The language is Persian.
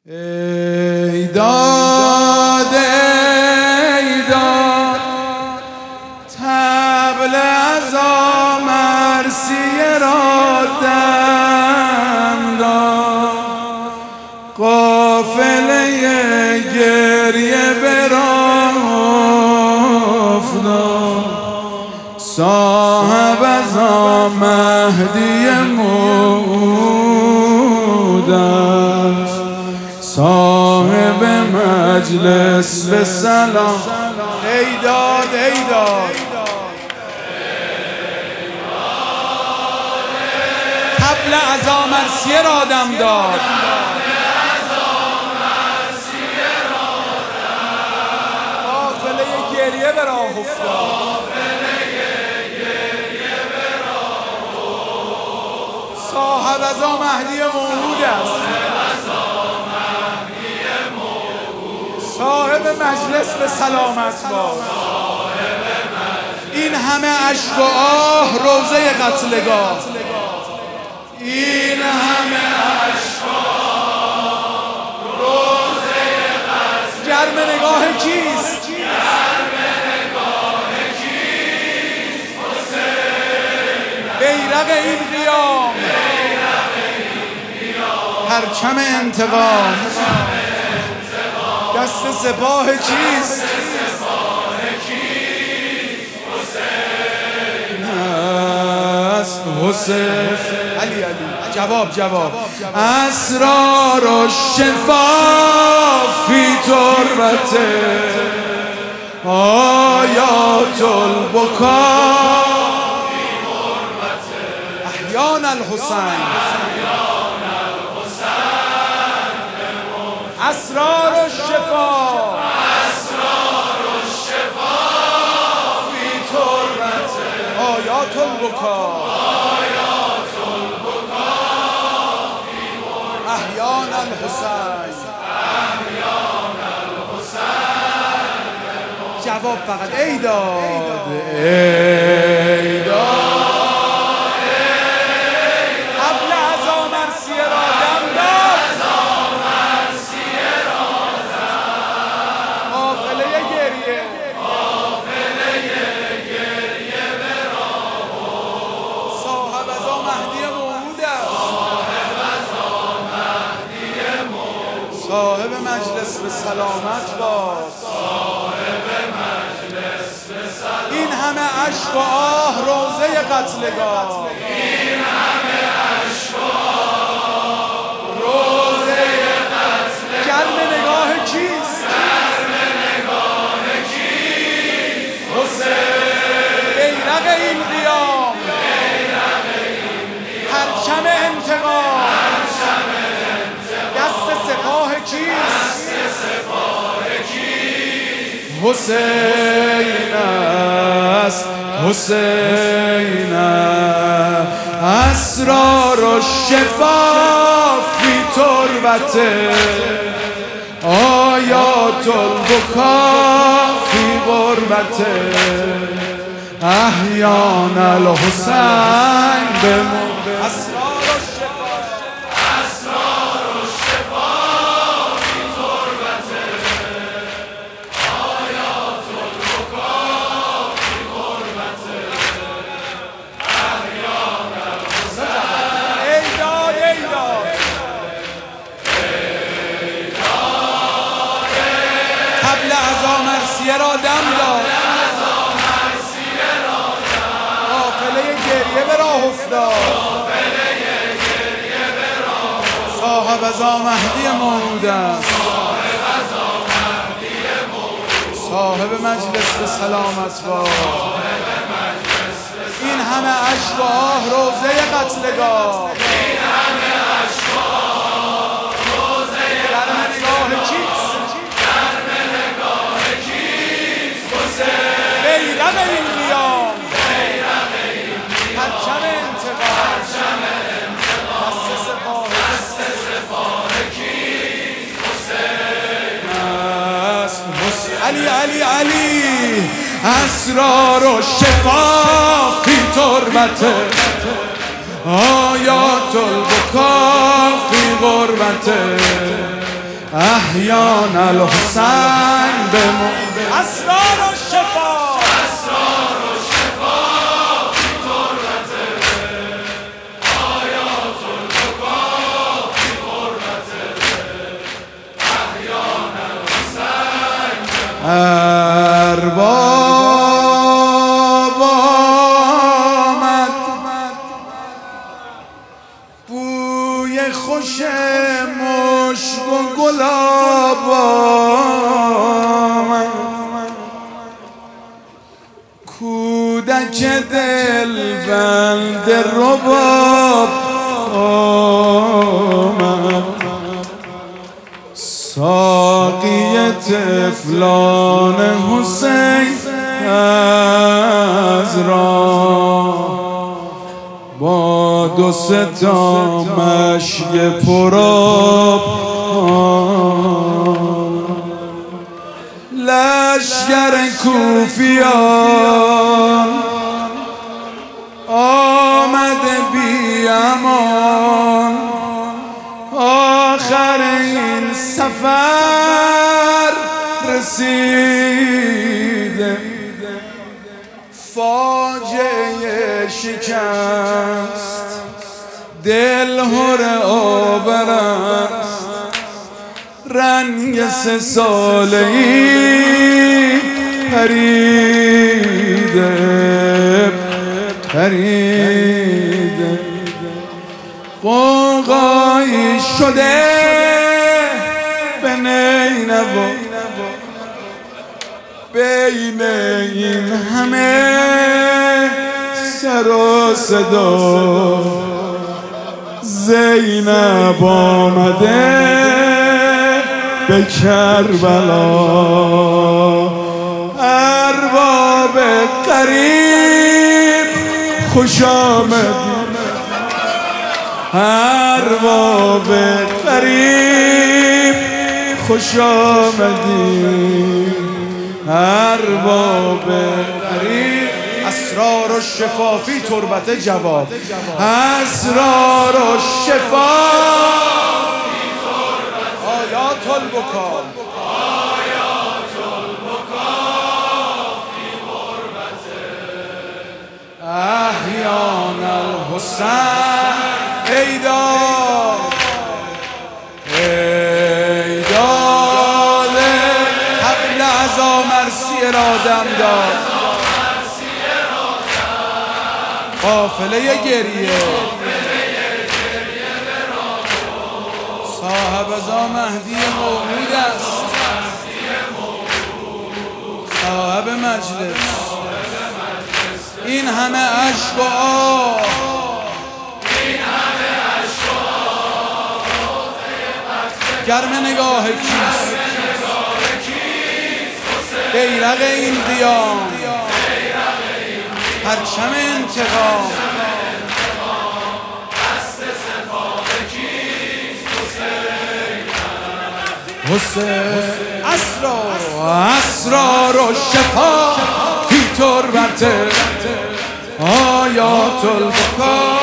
ای داد ای داد طبل عزا مرثیه را دم داد، قافله گریه به راه افتاد، صاحب عزا مهدی موعود است، صاحب مجلس به سلام. ای داد ای داد طبل عزا مرثیه را دم داد، قافله گریه به راه افتاد، صاحب عزا مهدی موعود است، صاحب مجلس به سلامت باد. این همه اشک و آه روزه قتلگاه، این همه اشک و آه روزه قتلگاه. گرم نگاه کیست؟ گرم نگاه کیست؟ حسین. بیرق این قیام، بیرق این قیام، پرچم انتقام. دست سپاه چیست؟ حسین است. حسین. علی جواب اسرار و شفا فی تربته، آیات البکا فی غربته، احیان الحسین، اسرار الشفا، اسرار الشفا فی تربته، آیات البکا، آیات البکا فی غربته، احیان الحسین، احیان الحسین. جواب فقط ای داد ای داد. طبل عزا مرثیه را دم داد، صاحب مجلس به سلامت باد، صاحب مجلس به سلامت. این همه اشک و آه روزه قتلگاه، این همه اشک و آه روزه قتلگاه. گرم نگاه کیست؟ گرم نگاه کیست؟ حسین. بیرق این قیام، بیرق این قیام، پرچم انتقام. حسین است. حسین اسرار و شفا فی تربته، آیات البکا فی غربته، احیان الحسین بمون. طبل عزا مرثیه را دم داد، قافله گریه به راه افتاد، صاحب عزا مهدی موعود است، صاحب مجلس به سلامت باد. این همه اشک و آه روزه قتلگاه، این همه اشک و آه روزه قتلگاه. گرم نگاه کیست؟ بیرق این قیام، بیرق این قیام، پرچم انتقام. دست سپاه کیست؟ حسین است. علی اسرار و شفا فی تربته، آیات البکا فی غربته، احیان الحسین بمون اسرار و شفا فی تربته آیات البکا فی قربته احیان الحسین ارباب آمد بوی خوش مشک و گلاب آمد کودک دل بند رباب آمد ساقی طفلان حسین از راه با دو سه تا مشک پرآب لشکر کوفیان آمده بی امان آخر این سفر رسیده فاجعه شکست دل هر آور است رنگ 3 ساله‌ای پریده قوقایی شده به نینوا بین این همه سر و صدا زینب آمده به کربلا ارباب قریب خوش آمدید ارباب قریب خوش آمدید ارباب قریب اسرار و شفا فی تربت جواب اسرار و شفا فی تربت آیات البکا فی قربت احیان الحسین ایداد حبل عزا مرسی ارادم داد قافله گریه صاحب ازا مهدی موعود است صاحب مجلس این همه عشق و آه گرم نگاه کیست بیرق این قیام پرچم انتقام حسین اسرار و شفا فی تربت آیات البکا